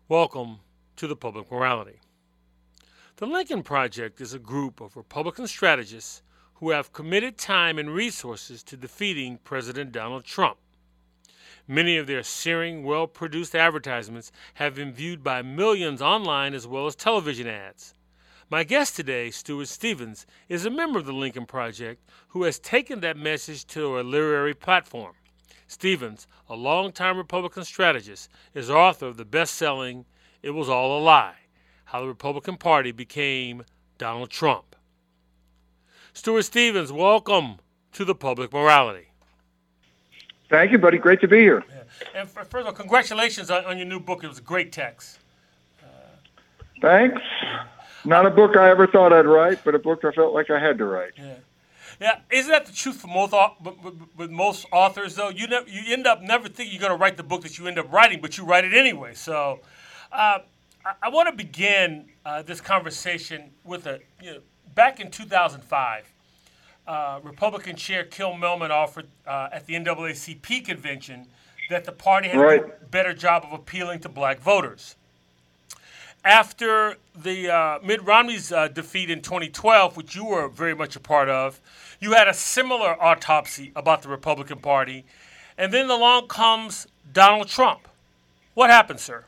Welcome to the Public Morality. The Lincoln Project is a group of Republican strategists who have committed time and resources to defeating President Donald Trump. Many of their searing, well-produced advertisements have been viewed by millions online as well as television ads. My guest today, Stuart Stevens, is a member of the Lincoln Project who has taken that message to a literary platform. Stevens, a longtime Republican strategist, is author of the best-selling It Was All a Lie: How the Republican Party Became Donald Trump. Stuart Stevens, welcome to the Public Morality. Thank you, buddy. Great to be here. Yeah. And first of all, congratulations on your new book. It was a great text. Thanks. Not a book I ever thought I'd write, but a book I felt like I had to write. Yeah, isn't that the truth for with most authors, though? You end up never thinking you're going to write the book that you end up writing, but you write it anyway. So I want to begin this conversation with back in 2005, Republican Chair Kim Millman offered at the NAACP convention that the party had to do a better job of appealing to black voters. After the Mitt Romney's defeat in 2012, which you were very much a part of, you had a similar autopsy about the Republican Party. And then along comes Donald Trump. What happened, sir?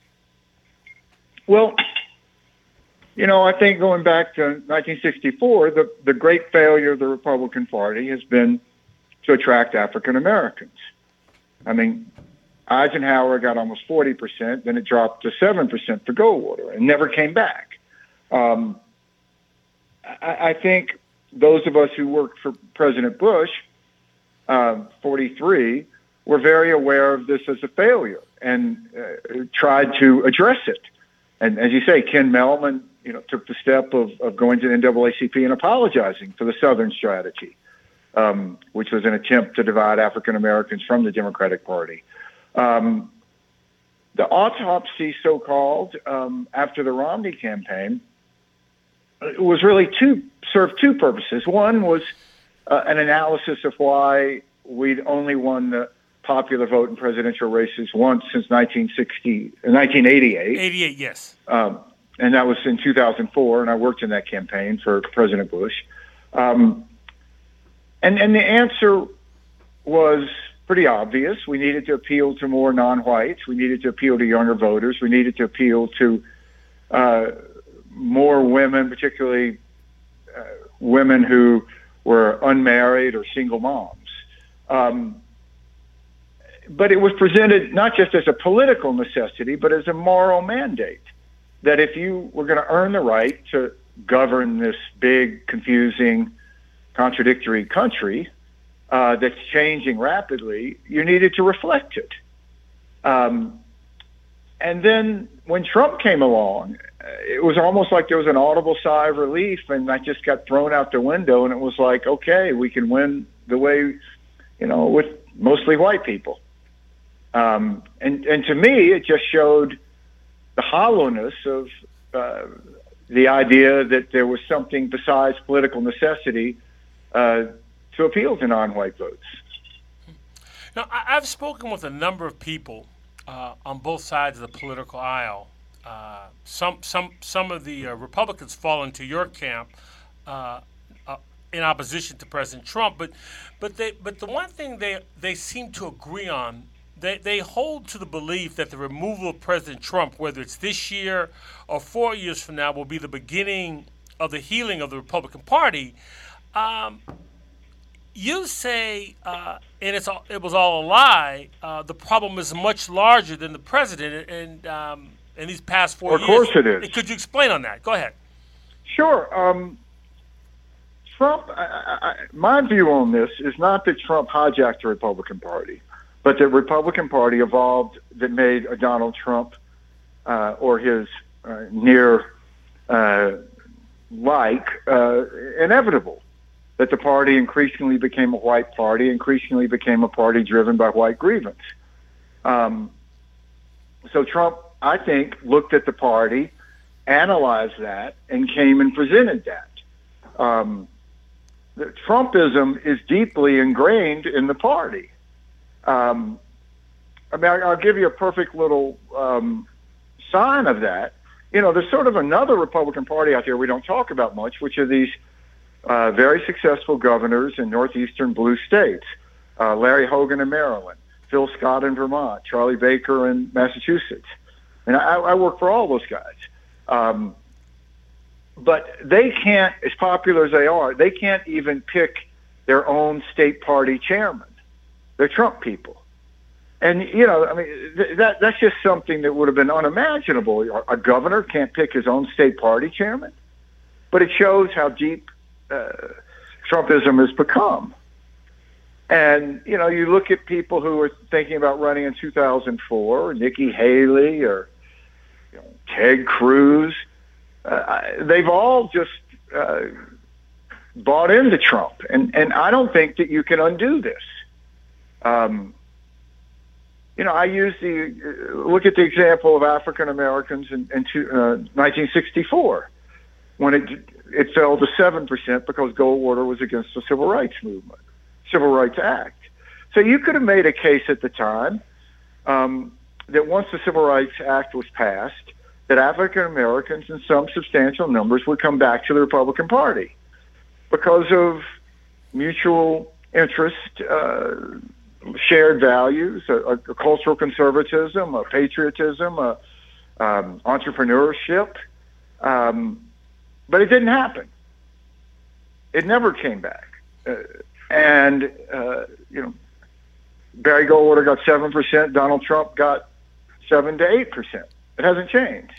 Well, I think going back to 1964, the great failure of the Republican Party has been to attract African Americans. I mean, Eisenhower got almost 40%, then it dropped to 7% for Goldwater and never came back. I think those of us who worked for President Bush, 43, were very aware of this as a failure and tried to address it. And as you say, Ken Mellman, took the step of going to the NAACP and apologizing for the Southern strategy, which was an attempt to divide African Americans from the Democratic Party. The autopsy, so-called, after the Romney campaign, was really served two purposes. One was an analysis of why we'd only won the popular vote in presidential races once since 1988. 88, yes. And that was in 2004, and I worked in that campaign for President Bush. And the answer was pretty obvious. We needed to appeal to more non-whites. We needed to appeal to younger voters. We needed to appeal to more women, particularly women who were unmarried or single moms. But it was presented not just as a political necessity, but as a moral mandate, that if you were going to earn the right to govern this big, confusing, contradictory country, that's changing rapidly, you needed to reflect it. And then when Trump came along, it was almost like there was an audible sigh of relief, and that just got thrown out the window, and it was like, okay, we can win the way, with mostly white people. And to me, it just showed the hollowness of the idea that there was something besides political necessity to appeal to non-white votes. Now, I've spoken with a number of people on both sides of the political aisle. Some of the Republicans fall into your camp in opposition to President Trump, but the one thing they seem to agree on, they hold to the belief that the removal of President Trump, whether it's this year or 4 years from now, will be the beginning of the healing of the Republican Party. You say, and it was all a lie, the problem is much larger than the president and in these past 4 years. Of course it is. Could you explain on that? Go ahead. Sure. Trump, my view on this is not that Trump hijacked the Republican Party, but the Republican Party evolved that made a Donald Trump or his inevitable. That the party increasingly became a white party, increasingly became a party driven by white grievance. So Trump, I think, looked at the party, analyzed that, and came and presented that. Trumpism is deeply ingrained in the party. I'll give you a perfect little sign of that, you know, there's sort of another Republican Party out there we don't talk about much, which are these very successful governors in northeastern blue states. Larry Hogan in Maryland, Phil Scott in Vermont, Charlie Baker in Massachusetts. And I work for all those guys. But they can't, as popular as they are, they can't even pick their own state party chairman. They're Trump people. And, you know, I mean, that's just something that would have been unimaginable. A governor can't pick his own state party chairman. But it shows how deep Trumpism has become. And, you know, you look at people who are thinking about running in 2004, Nikki Haley or Ted Cruz. They've all just bought into Trump. And I don't think that you can undo this. You know, I use look at the example of African Americans in 1964 when it fell to 7% because Goldwater was against the Civil Rights Movement, Civil Rights Act. So you could have made a case at the time that once the Civil Rights Act was passed, that African Americans in some substantial numbers would come back to the Republican Party because of mutual interest, shared values, a cultural conservatism, a patriotism, entrepreneurship. But it didn't happen. It never came back. And you know, Barry Goldwater got 7%. Donald Trump got 7 to 8%. It hasn't changed.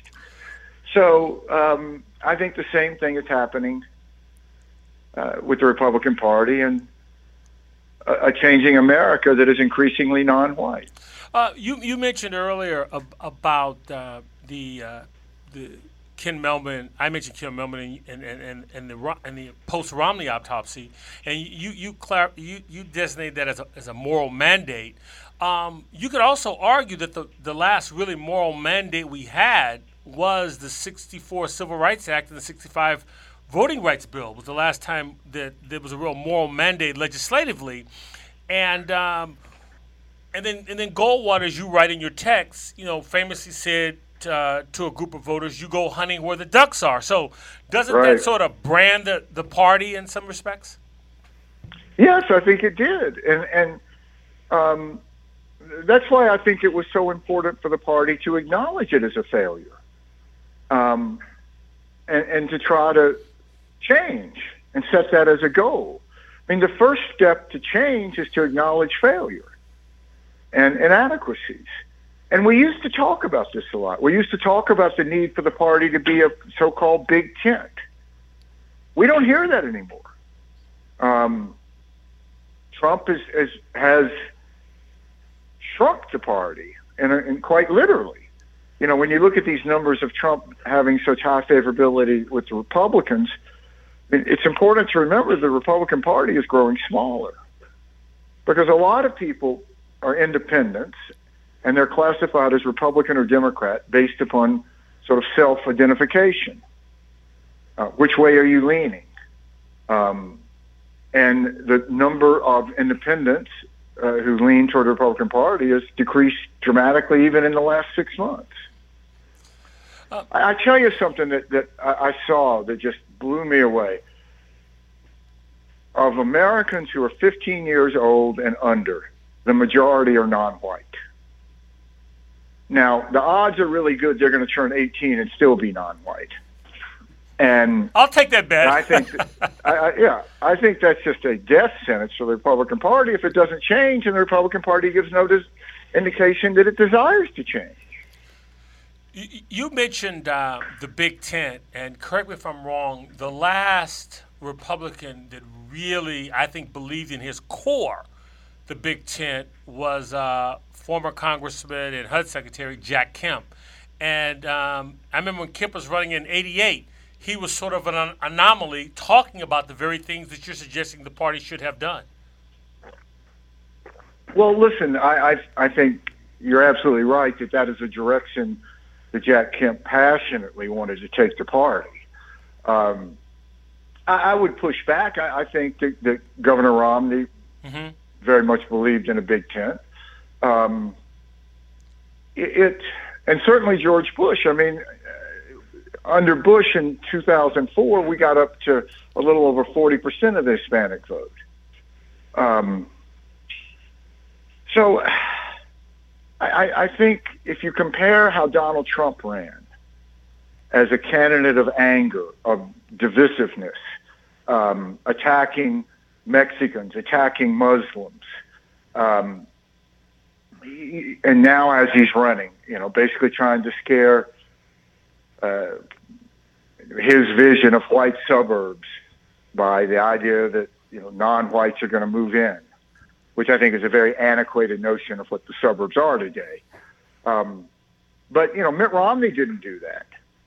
So I think the same thing is happening with the Republican Party and a changing America that is increasingly non-white. You mentioned earlier about the Ken Mehlman. I mentioned Ken Mehlman and the post-Romney autopsy, and you designate that as a moral mandate. You could also argue that the last really moral mandate we had was the 64 Civil Rights Act and the 65 Voting Rights Bill. Was the last time that there was a real moral mandate legislatively, and then Goldwater, as you write in your text, you know, famously said to a group of voters, "You go hunting where the ducks are." So, doesn't that sort of brand the party in some respects? Yes, I think it did, and that's why I think it was so important for the party to acknowledge it as a failure, and to try to change and set that as a goal. I mean, the first step to change is to acknowledge failure and inadequacies. And we used to talk about this a lot. We used to talk about the need for the party to be a so-called big tent. We don't hear that anymore. Trump has shrunk the party, and quite literally. You know, when you look at these numbers of Trump having such high favorability with the Republicans, it's important to remember the Republican Party is growing smaller because a lot of people are independents and they're classified as Republican or Democrat based upon sort of self-identification. Which way are you leaning? And the number of independents who lean toward the Republican Party has decreased dramatically even in the last 6 months. I tell you something that I saw that just blew me away. Of Americans who are 15 years old and under, the majority are non-white. Now, the odds are really good they're going to turn 18 and still be non-white. And I'll take that bet. I think, I think that's just a death sentence for the Republican Party if it doesn't change, and the Republican Party gives no indication that it desires to change. You mentioned the Big Tent, and correct me if I'm wrong, the last Republican that really, I think, believed in his core the Big Tent was former Congressman and HUD Secretary Jack Kemp. And I remember when Kemp was running in '88, he was sort of an anomaly talking about the very things that you're suggesting the party should have done. Well, listen, I think you're absolutely right that is a direction that Jack Kemp passionately wanted to take the party. I would push back. I think that Governor Romney very much believed in a big tent. And and certainly George Bush. I mean, under Bush in 2004, we got up to a little over 40% of the Hispanic vote. So I think if you compare how Donald Trump ran as a candidate of anger, of divisiveness, attacking Mexicans, attacking Muslims, and now as he's running, basically trying to scare his vision of white suburbs by the idea that non-whites are going to move in, which I think is a very antiquated notion of what the suburbs are today. But Mitt Romney didn't do that.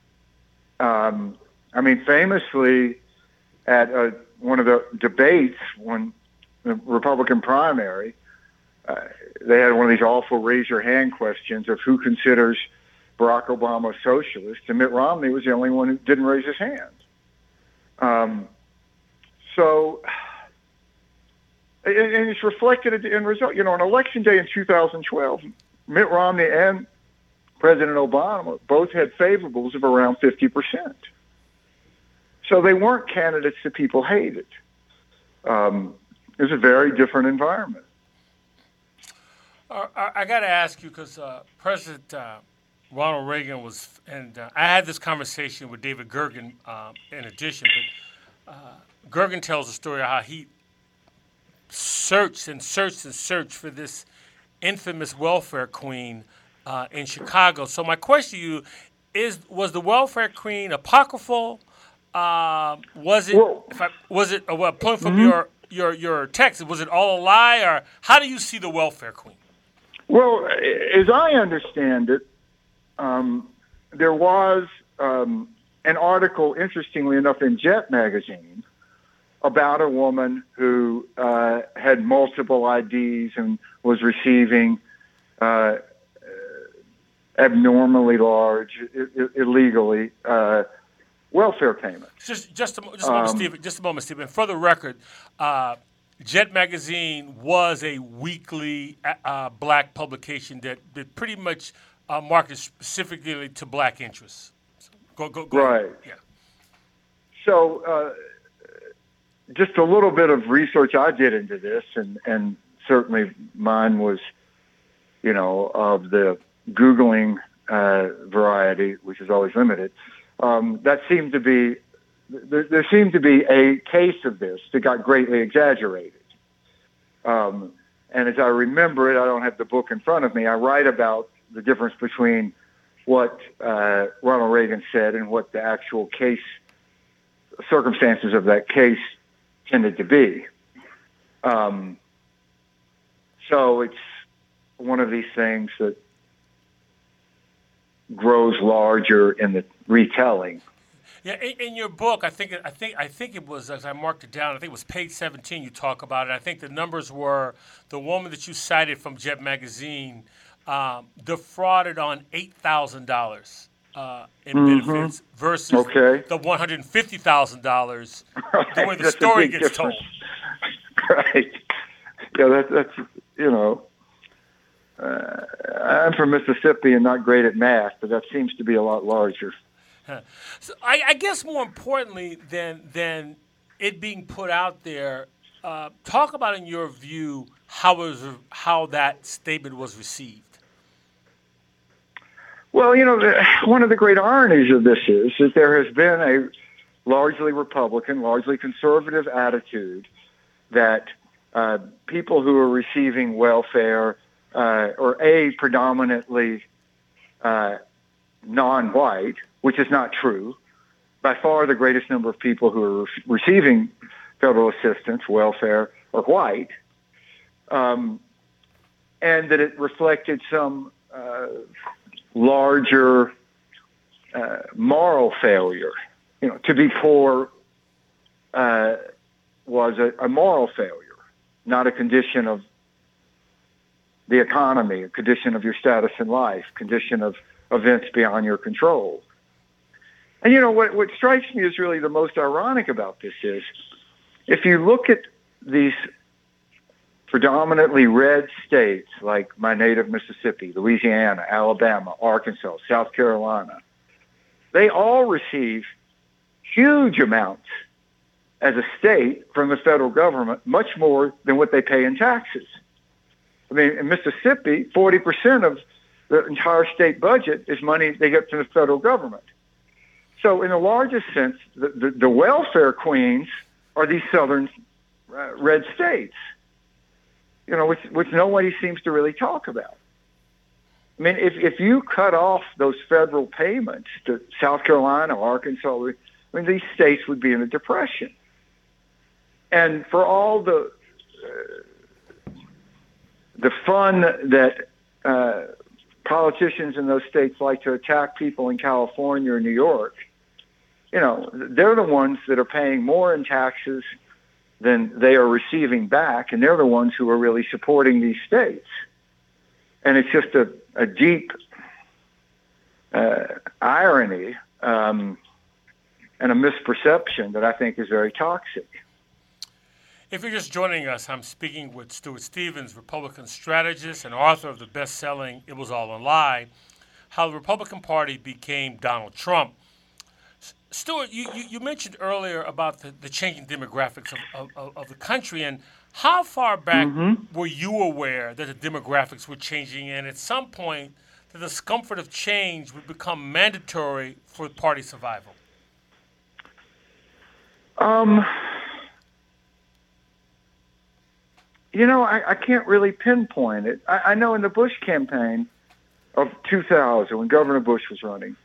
I mean, famously at one of the debates, when the Republican primary, they had one of these awful raise your hand questions of who considers Barack Obama a socialist, and Mitt Romney was the only one who didn't raise his hand. So, and it's reflected in the end result. On election day in 2012, Mitt Romney and President Obama both had favorables of around 50%. So they weren't candidates that people hated. It was a very different environment. I got to ask you, because President Ronald Reagan was, and I had this conversation with David Gergen in addition, but Gergen tells the story of how he searched for this infamous welfare queen in Chicago. So my question to you is: was the welfare queen apocryphal? Was it? Point from your text? Was it all a lie, or how do you see the welfare queen? Well, as I understand it, there was an article, interestingly enough, in Jet magazine about a woman who had multiple IDs and was receiving abnormally large, illegally, welfare payments. Just a moment, Stephen. For the record, Jet magazine was a weekly black publication that pretty much marketed specifically to black interests. Go right. Ahead. Yeah. So, just a little bit of research I did into this, and certainly mine was, of the Googling variety, which is always limited. There seemed to be a case of this that got greatly exaggerated. And as I remember it, I don't have the book in front of me. I write about the difference between what Ronald Reagan said and what the actual case circumstances of that case tended to be. So it's one of these things that grows larger in the retelling. Yeah, in your book, I think it was, as I marked it down, I think it was page 17. You talk about it. I think the numbers were the woman that you cited from Jet magazine defrauded on $8,000 in benefits versus the $150,000 the way the story gets told. Right. Yeah, that's I'm from Mississippi and not great at math, but that seems to be a lot larger. So I guess more importantly than it being put out there, talk about, in your view, how that statement was received. Well, one of the great ironies of this is that there has been a largely Republican, largely conservative attitude that people who are receiving welfare or predominantly non-white, which is not true. By far, the greatest number of people who are receiving federal assistance, welfare, are white, and that it reflected some larger moral failure. To be poor was a moral failure, not a condition of the economy, a condition of your status in life, condition of events beyond your control. And what strikes me as really the most ironic about this is, if you look at these predominantly red states like my native Mississippi, Louisiana, Alabama, Arkansas, South Carolina, they all receive huge amounts as a state from the federal government, much more than what they pay in taxes. I mean, in Mississippi, 40% of the entire state budget is money they get from the federal government. So in the largest sense, the welfare queens are these southern red states, which nobody seems to really talk about. I mean, if you cut off those federal payments to South Carolina, Arkansas, these states would be in a depression. And for all the fun that politicians in those states like to attack people in California or New York, they're the ones that are paying more in taxes than they are receiving back, and they're the ones who are really supporting these states. And it's just a deep irony and a misperception that I think is very toxic. If you're just joining us, I'm speaking with Stuart Stevens, Republican strategist and author of the best-selling It Was All a Lie, How the Republican Party Became Donald Trump. Stuart, you mentioned earlier about the changing demographics of the country, and how far back were you aware that the demographics were changing, and at some point the discomfort of change would become mandatory for party survival? I can't really pinpoint it. I know in the Bush campaign of 2000, when Governor Bush was running,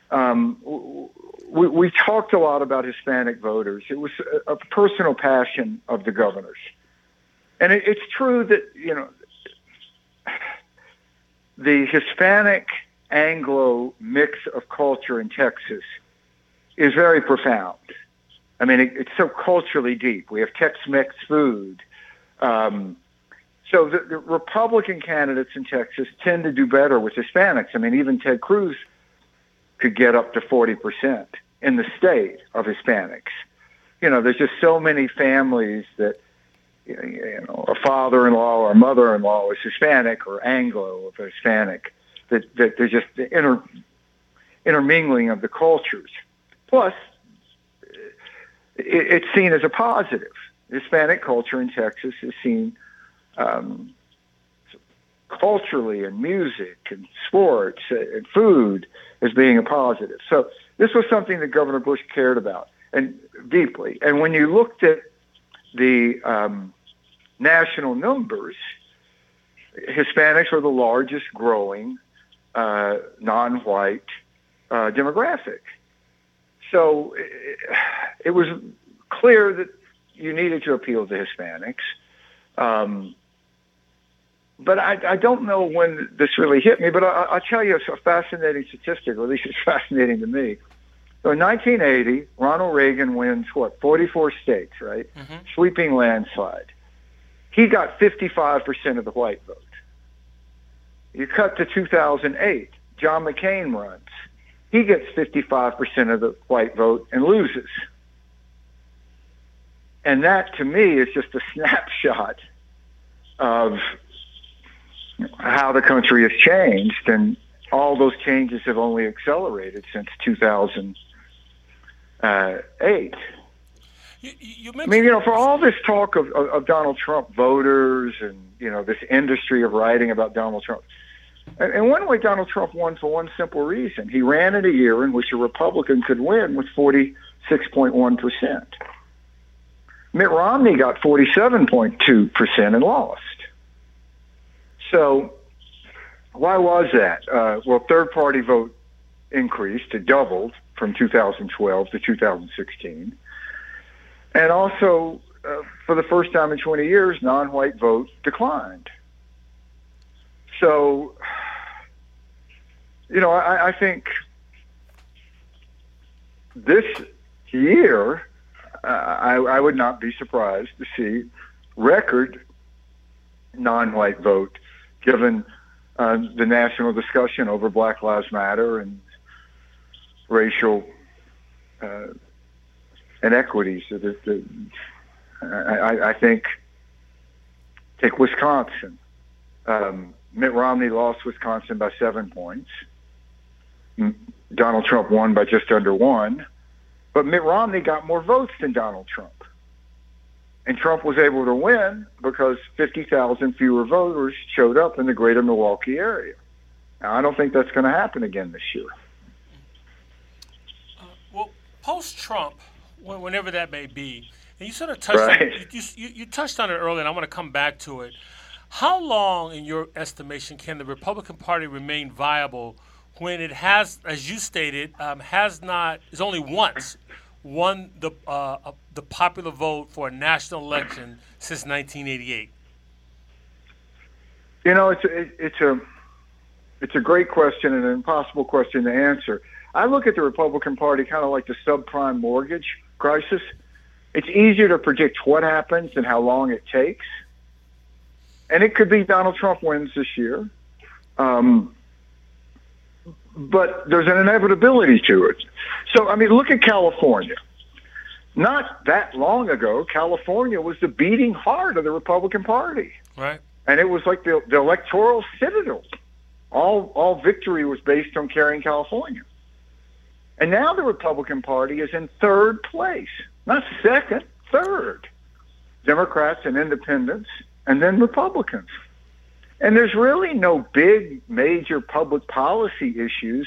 we talked a lot about Hispanic voters. It was a personal passion of the governor's. And it's true that, the Hispanic Anglo mix of culture in Texas is very profound. I mean, it's so culturally deep. We have Tex-Mex food. So the Republican candidates in Texas tend to do better with Hispanics. I mean, even Ted Cruz could get up to 40% in the state of Hispanics. There's just so many families that, a father-in-law or a mother-in-law is Hispanic or Anglo or Hispanic, that there's just the intermingling of the cultures. Plus, it's seen as a positive. Hispanic culture in Texas is seen culturally and music and sports and food as being a positive. So this was something that Governor Bush cared about and deeply. And when you looked at the national numbers, Hispanics are the largest growing non-white demographic. So it was clear that you needed to appeal to Hispanics. But I don't know when this really hit me, but I'll tell you a fascinating statistic, or at least it's fascinating to me. So in 1980, Ronald Reagan wins, 44 states, right? Mm-hmm. Sweeping landslide. He got 55% of the white vote. You cut to 2008, John McCain runs. He gets 55% of the white vote and loses. And that, to me, is just a snapshot of how the country has changed, and all those changes have only accelerated since 2008. You mentioned, for all this talk of Donald Trump voters and, this industry of writing about Donald Trump, and one way Donald Trump won for one simple reason. He ran in a year in which a Republican could win with 46.1%. Mitt Romney got 47.2% and lost. So why was that? Third-party vote increased. It doubled from 2012 to 2016. And also, for the first time in 20 years, non-white vote declined. So, I think this year, I would not be surprised to see record non-white vote, given the national discussion over Black Lives Matter and racial inequities. I think Take Wisconsin. Mitt Romney lost Wisconsin by 7 points. Donald Trump won by just under 1. But Mitt Romney got more votes than Donald Trump. And Trump was able to win because 50,000 fewer voters showed up in the greater Milwaukee area. Now, I don't think that's going to happen again this year. Well, post-Trump, whenever that may be, and you sort of touched on it, you touched on it earlier, and I want to come back to it. How long, in your estimation, can the Republican Party remain viable when it has, as you stated, is only once won the popular vote for a national election since 1988? You know, it's a great question and an impossible question to answer. I look at the Republican Party kind of like the subprime mortgage crisis. It's easier to predict what happens and how long it takes. And it could be Donald Trump wins this year. But there's an inevitability to it. So, I mean, look at California. Not that long ago, California was the beating heart of the Republican Party. Right. And it was like the electoral citadel. All victory was based on carrying California. And now the Republican Party is in third place. Not second, third. Democrats and independents, and then Republicans. And there's really no big, major public policy issues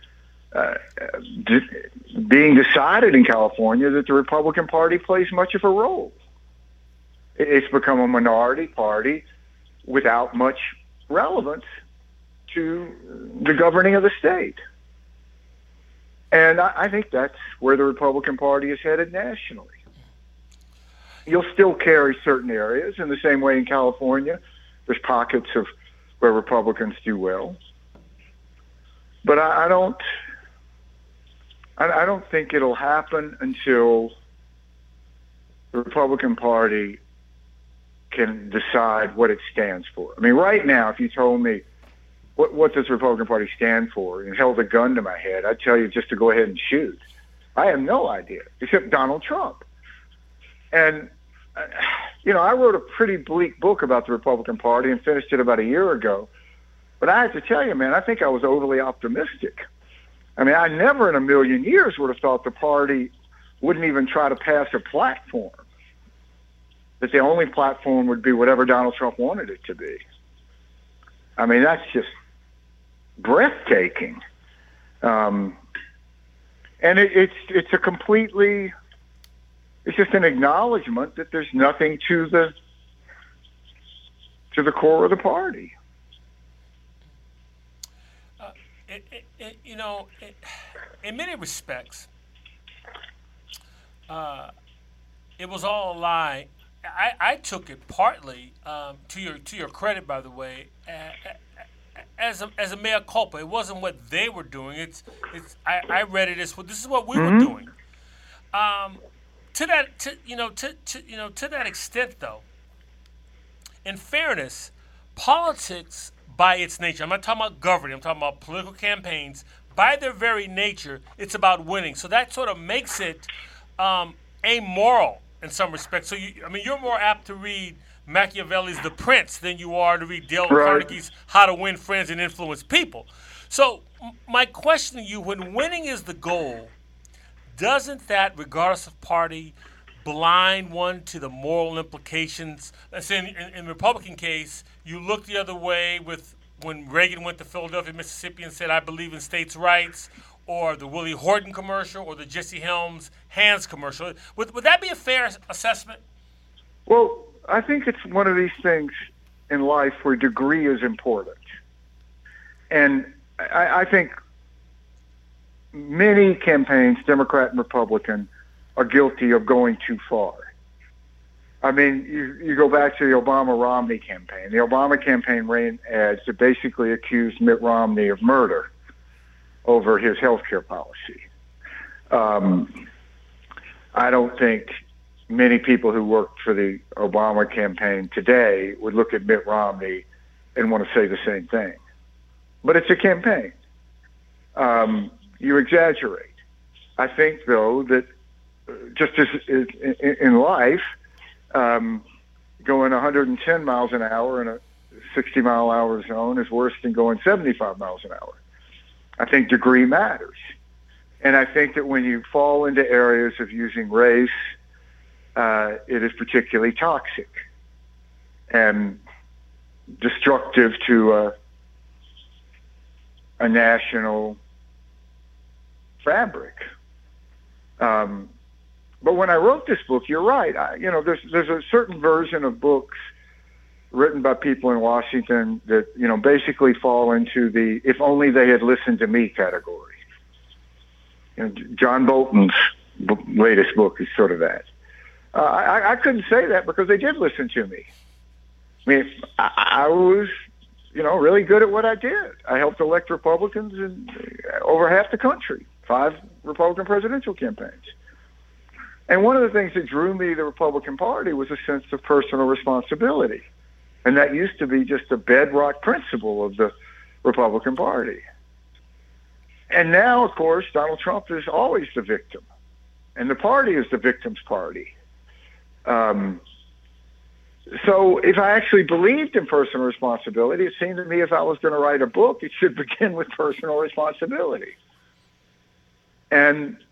being decided in California that the Republican Party plays much of a role. It's become a minority party without much relevance to the governing of the state. And I think that's where the Republican Party is headed nationally. You'll still carry certain areas in the same way in California. There's pockets of where Republicans do well. But I don't think it'll happen until the Republican Party can decide what it stands for. I mean, right now, if you told me, what does the Republican Party stand for, and held a gun to my head, I'd tell you just to go ahead and shoot. I have no idea, except Donald Trump. And, you know, I wrote a pretty bleak book about the Republican Party and finished it about a year ago. But I have to tell you, man, I think I was overly optimistic. I mean, I never in a million years would have thought the party wouldn't even try to pass a platform, that the only platform would be whatever Donald Trump wanted it to be. I mean, that's just breathtaking. And it's just an acknowledgement that there's nothing to the core of the party. In many respects, it was all a lie. I took it partly, to your credit, by the way, as a mea culpa. It wasn't what they were doing. I read it as, well, this is what we were doing. To that extent, though, in fairness, politics by its nature, I'm not talking about governing, I'm talking about political campaigns, by their very nature, it's about winning. So that sort of makes it amoral in some respects. So, you're more apt to read Machiavelli's The Prince than you are to read Dale Carnegie's How to Win Friends and Influence People. So my question to you, when winning is the goal, doesn't that, regardless of party, blind one to the moral implications? Let's say in the Republican case, you look the other way with when Reagan went to Philadelphia, Mississippi and said, I believe in states' rights, or the Willie Horton commercial, or the Jesse Helms Hands commercial. Would that be a fair assessment? Well, I think it's one of these things in life where degree is important. And I think many campaigns, Democrat and Republican, are guilty of going too far. I mean, you go back to the Obama-Romney campaign. The Obama campaign ran ads that basically accused Mitt Romney of murder over his health care policy. I don't think many people who worked for the Obama campaign today would look at Mitt Romney and want to say the same thing. But it's a campaign. You exaggerate. I think, though, that just as in life, going 110 miles an hour in a 60-mile-an-hour zone is worse than going 75 miles an hour. I think degree matters. And I think that when you fall into areas of using race, it is particularly toxic and destructive to a national fabric. But when I wrote this book, you're right. There's a certain version of books written by people in Washington that, basically fall into the "if only they had listened to me" category. John Bolton's latest book is sort of that. I couldn't say that because they did listen to me. I mean, I was, really good at what I did. I helped elect Republicans in over half the country, 5 Republican presidential campaigns. And one of the things that drew me to the Republican Party was a sense of personal responsibility. And that used to be just a bedrock principle of the Republican Party. And now, of course, Donald Trump is always the victim. And the party is the victim's party. So if I actually believed in personal responsibility, it seemed to me if I was going to write a book, it should begin with personal responsibility. And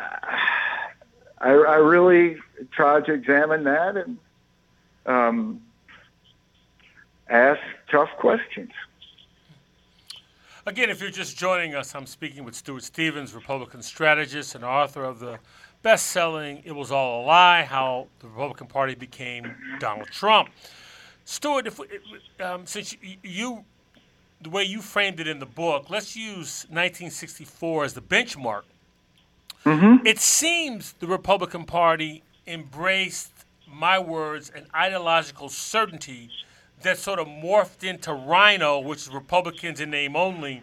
I really tried to examine that and ask tough questions. Again, if you're just joining us, I'm speaking with Stuart Stevens, Republican strategist and author of the best-selling "It Was All a Lie: How the Republican Party Became Donald Trump." Stuart, since you, the way you framed it in the book, let's use 1964 as the benchmark. Mm-hmm. It seems the Republican Party embraced, my words, an ideological certainty that sort of morphed into Rhino, which is Republicans in name only,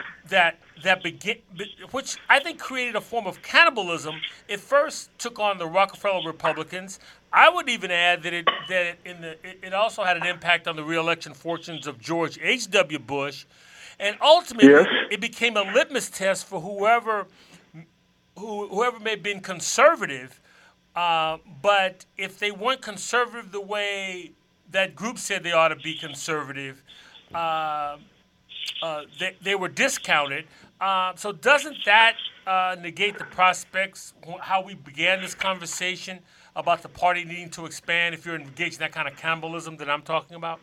which I think created a form of cannibalism. It first took on the Rockefeller Republicans. I would even add that it also had an impact on the re-election fortunes of George H.W. Bush, and ultimately Yes. it became a litmus test for whoever may have been conservative. But if they weren't conservative the way that group said they ought to be conservative, they were discounted. So doesn't that negate the prospects, how we began this conversation about the party needing to expand if you're engaged in that kind of cannibalism that I'm talking about?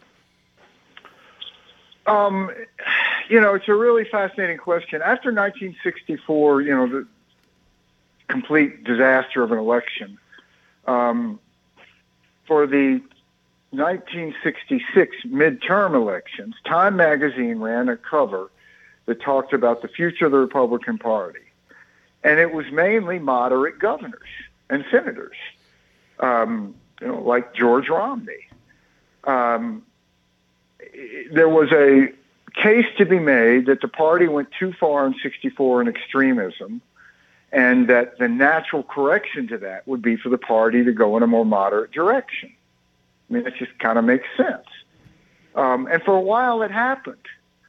It's a really fascinating question. After 1964, the complete disaster of an election, for the 1966 midterm elections, Time magazine ran a cover that talked about the future of the Republican Party. And it was mainly moderate governors and senators, like George Romney. There was a case to be made that the party went too far in 64 in extremism, and that the natural correction to that would be for the party to go in a more moderate direction. I mean, it just kind of makes sense. And for a while it happened.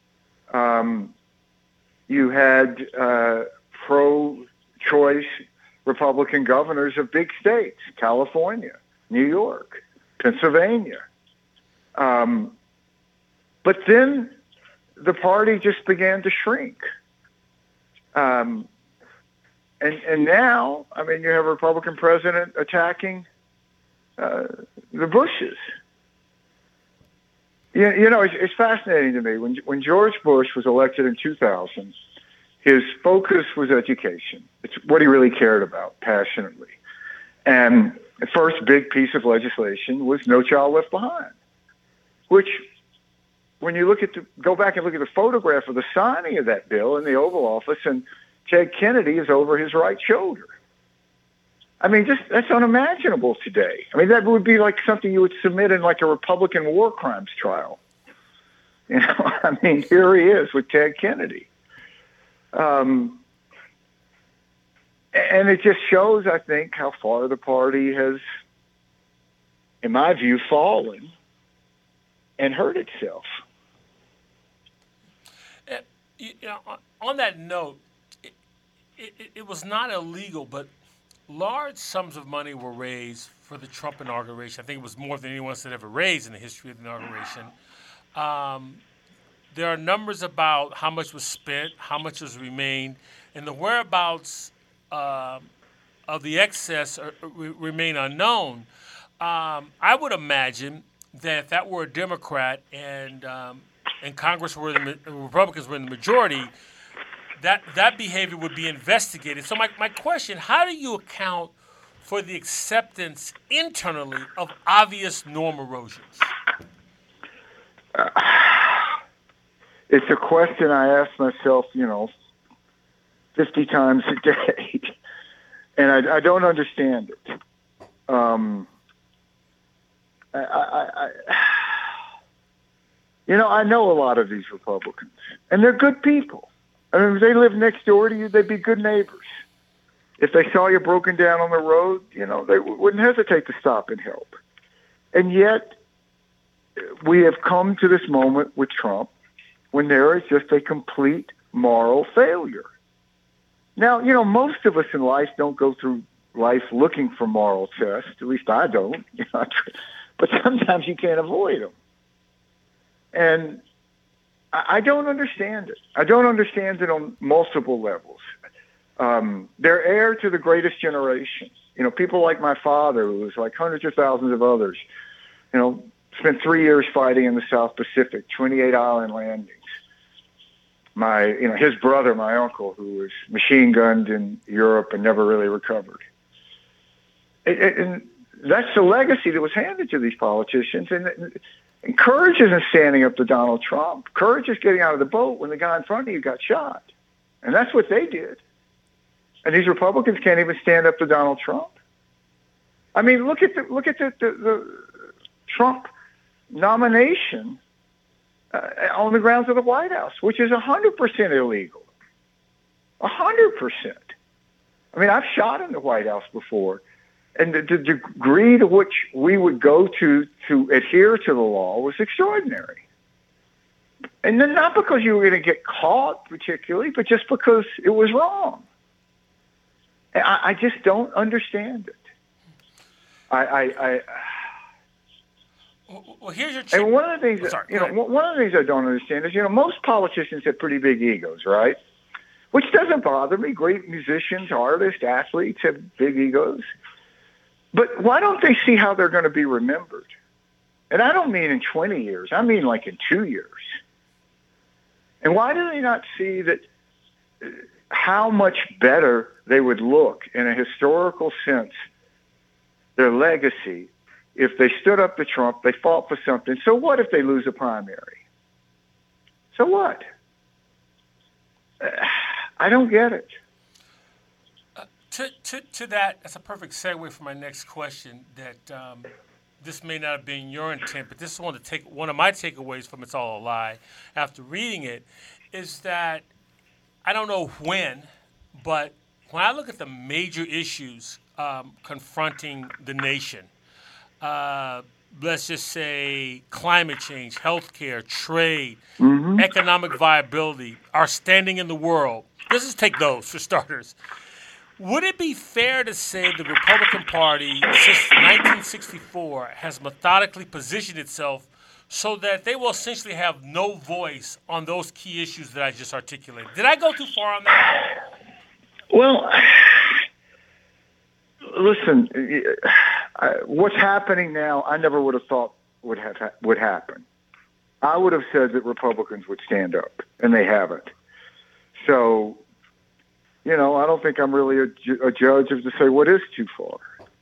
You had pro-choice Republican governors of big states, California, New York, Pennsylvania. But then the party just began to shrink. And now, you have a Republican president attacking the Bushes. It's fascinating to me. When George Bush was elected in 2000, his focus was education. It's what he really cared about passionately. And the first big piece of legislation was No Child Left Behind, which, when you go back and look at the photograph of the signing of that bill in the Oval Office, and Ted Kennedy is over his right shoulder. That's unimaginable today. That would be like something you would submit in like a Republican war crimes trial. Here he is with Ted Kennedy. And it just shows, I think, how far the party has, in my view, fallen and hurt itself. On that note, it was not illegal, but large sums of money were raised for the Trump inauguration. I think it was more than anyone had ever raised in the history of the inauguration. There are numbers about how much was spent, how much has remained, and the whereabouts of the excess remain unknown. I would imagine that if that were a Democrat and Congress were the Republicans were in the majority, that behavior would be investigated. So my question, how do you account for the acceptance internally of obvious norm erosions? It's a question I ask myself, 50 times a day, and I don't understand it. I know a lot of these Republicans, and they're good people. I mean, if they live next door to you, they'd be good neighbors. If they saw you broken down on the road, they wouldn't hesitate to stop and help. And yet, we have come to this moment with Trump when there is just a complete moral failure. Now, most of us in life don't go through life looking for moral tests. At least I don't. But sometimes you can't avoid them. And I don't understand it. I don't understand it on multiple levels. They're heir to the greatest generation. People like my father, who was like hundreds of thousands of others, spent 3 years fighting in the South Pacific, 28 island landings. His brother, my uncle, who was machine gunned in Europe and never really recovered. And that's the legacy that was handed to these politicians. And courage isn't standing up to Donald Trump. Courage is getting out of the boat when the guy in front of you got shot. And that's what they did. And these Republicans can't even stand up to Donald Trump. I mean, look at the Trump nomination on the grounds of the White House, which is 100% illegal. 100%. I mean, I've shot in the White House before. And the degree to which we would go to adhere to the law was extraordinary. And then not because you were going to get caught particularly, but just because it was wrong. And I just don't understand it. Well, here's your. And one of the things one of the things I don't understand is most politicians have pretty big egos, right? Which doesn't bother me. Great musicians, artists, athletes have big egos. But why don't they see how they're going to be remembered? And I don't mean in 20 years. I mean like in 2 years. And why do they not see that how much better they would look in a historical sense, their legacy, if they stood up to Trump, they fought for something. So what if they lose a primary? So what? I don't get it. To that's a perfect segue for my next question. That this may not have been your intent, but this is one of my takeaways from "It's All a Lie" after reading it, is that I don't know when, but when I look at the major issues confronting the nation, let's just say climate change, healthcare, trade, economic viability, our standing in the world. Let's just take those for starters. Would it be fair to say the Republican Party, since 1964, has methodically positioned itself so that they will essentially have no voice on those key issues that I just articulated? Did I go too far on that? Well, listen, what's happening now, I never would have thought would happen. I would have said that Republicans would stand up, and they haven't. So, I don't think I'm really a judge of to say what is too far.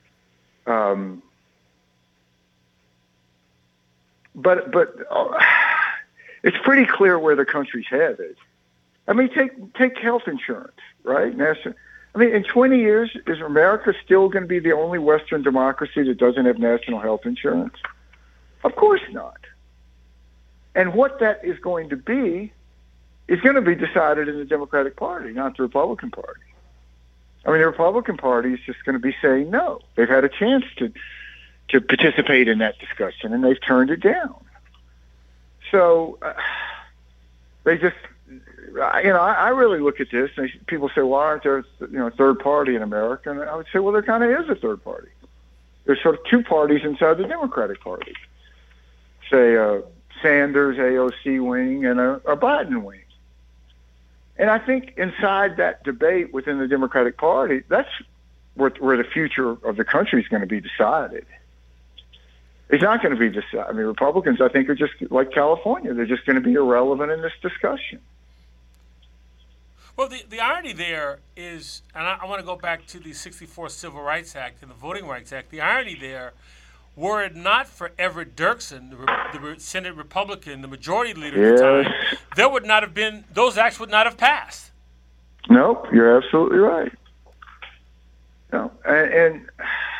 But it's pretty clear where the country's headed. I mean, take health insurance, right? In 20 years, is America still going to be the only Western democracy that doesn't have national health insurance? Of course not. And what that is going to be is going to be decided in the Democratic Party, not the Republican Party. I mean, the Republican Party is just going to be saying no. They've had a chance to participate in that discussion, and they've turned it down. So I really look at this, and people say, "Why aren't there, a third party in America?" And I would say, "Well, there kind of is a third party. There's sort of two parties inside the Democratic Party. Say Sanders AOC wing and a Biden wing. And I think inside that debate within the Democratic Party, that's where the future of the country is going to be decided. It's not going to be decided. I mean, Republicans, I think, are just like California. They're just going to be irrelevant in this discussion." Well, the irony there is, and I want to go back to the 1964 Civil Rights Act and the Voting Rights Act. The irony there, were it not for Everett Dirksen, the Senate Republican, the majority leader at the time, there would not have been, those acts would not have passed. Nope, you're absolutely right. No, and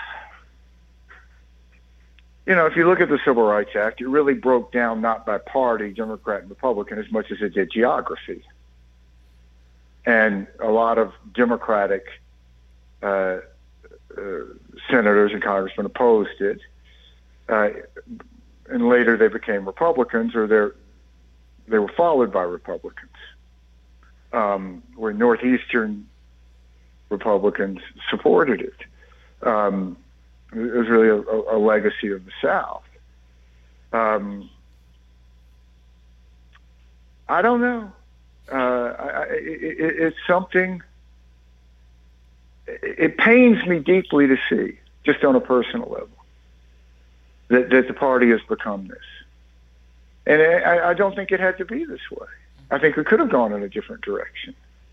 if you look at the Civil Rights Act, it really broke down not by party, Democrat and Republican, as much as it did geography. And a lot of Democratic senators and congressmen opposed it. And later they became Republicans, or they were followed by Republicans. Where Northeastern Republicans supported it. It was really a legacy of the South. I don't know. It's something. It pains me deeply to see, just on a personal level, that the party has become this. And I don't think it had to be this way. I think it could have gone in a different direction.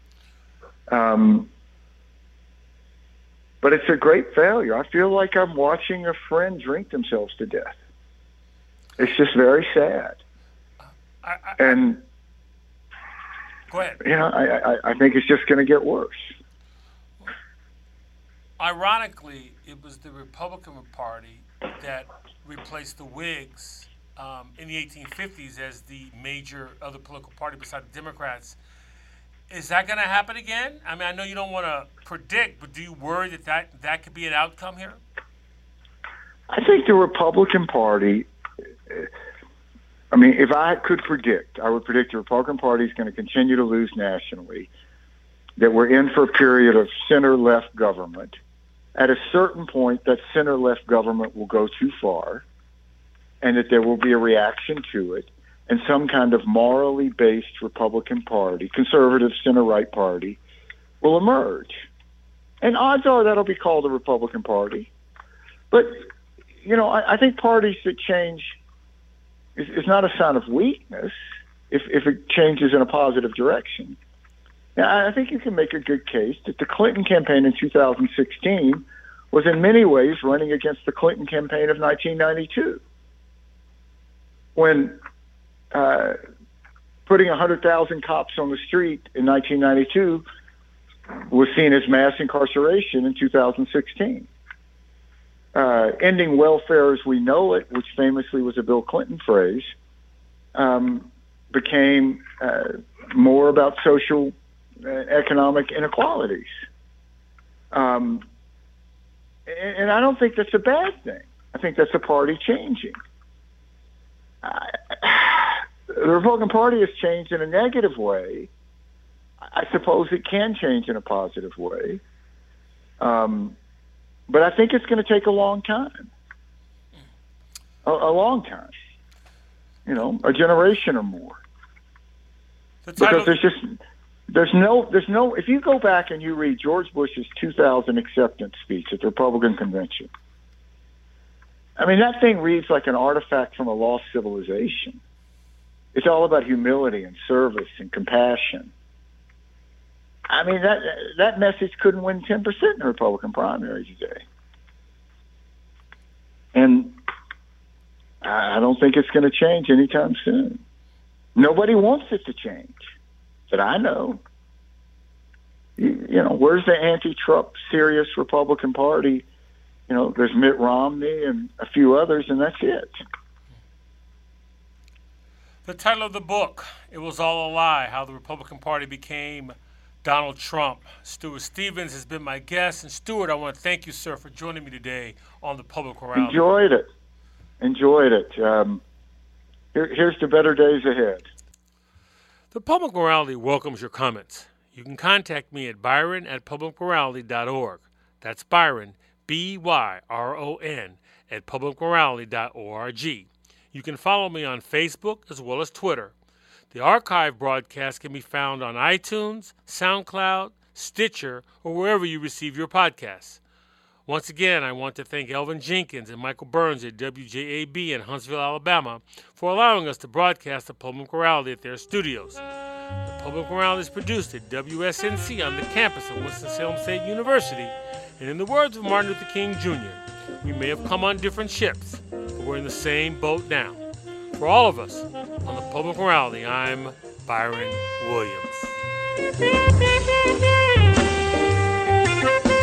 But it's a great failure. I feel like I'm watching a friend drink themselves to death. It's just very sad. And go ahead. I think it's just going to get worse. Ironically, it was the Republican Party that replaced the Whigs in the 1850s as the major other political party beside the Democrats. Is that going to happen again? I mean, I know you don't want to predict, but do you worry that could be an outcome here? I think the Republican Party, I mean, if I could predict, I would predict the Republican Party is going to continue to lose nationally, that we're in for a period of center-left government. At a certain point, that center-left government will go too far, and that there will be a reaction to it, and some kind of morally based Republican Party, conservative center-right party, will emerge. And odds are that'll be called the Republican Party. But, I think parties that change is not a sign of weakness if it changes in a positive direction. Now, I think you can make a good case that the Clinton campaign in 2016 was in many ways running against the Clinton campaign of 1992. When putting 100,000 cops on the street in 1992 was seen as mass incarceration in 2016. Ending welfare as we know it, which famously was a Bill Clinton phrase, became more about social economic inequalities. And I don't think that's a bad thing. I think that's a party changing. The Republican Party has changed in a negative way. I suppose it can change in a positive way. But I think it's going to take a long time. A long time. A generation or more. Because there's no, if you go back and you read George Bush's 2000 acceptance speech at the Republican convention, I mean, that thing reads like an artifact from a lost civilization. It's all about humility and service and compassion. I mean, that message couldn't win 10% in the Republican primary today. And I don't think it's going to change anytime soon. Nobody wants it to change that I know. Where's the anti-Trump serious Republican Party? There's Mitt Romney and a few others, and that's it. The title of the book, It Was All a Lie, How the Republican Party Became Donald Trump. Stuart Stevens has been my guest. And Stuart, I want to thank you, sir, for joining me today on the Public Morality. Enjoyed it. Here's to better days ahead. The Public Morality welcomes your comments. You can contact me at byron@publicmorality.org. That's Byron, BYRON, at publicmorality.org. You can follow me on Facebook as well as Twitter. The archive broadcast can be found on iTunes, SoundCloud, Stitcher, or wherever you receive your podcasts. Once again, I want to thank Elvin Jenkins and Michael Burns at WJAB in Huntsville, Alabama, for allowing us to broadcast the Public Morality at their studios. The Public Morality is produced at WSNC on the campus of Winston-Salem State University, and in the words of Martin Luther King Jr., we may have come on different ships, but we're in the same boat now. For all of us on the Public Morality, I'm Byron Williams.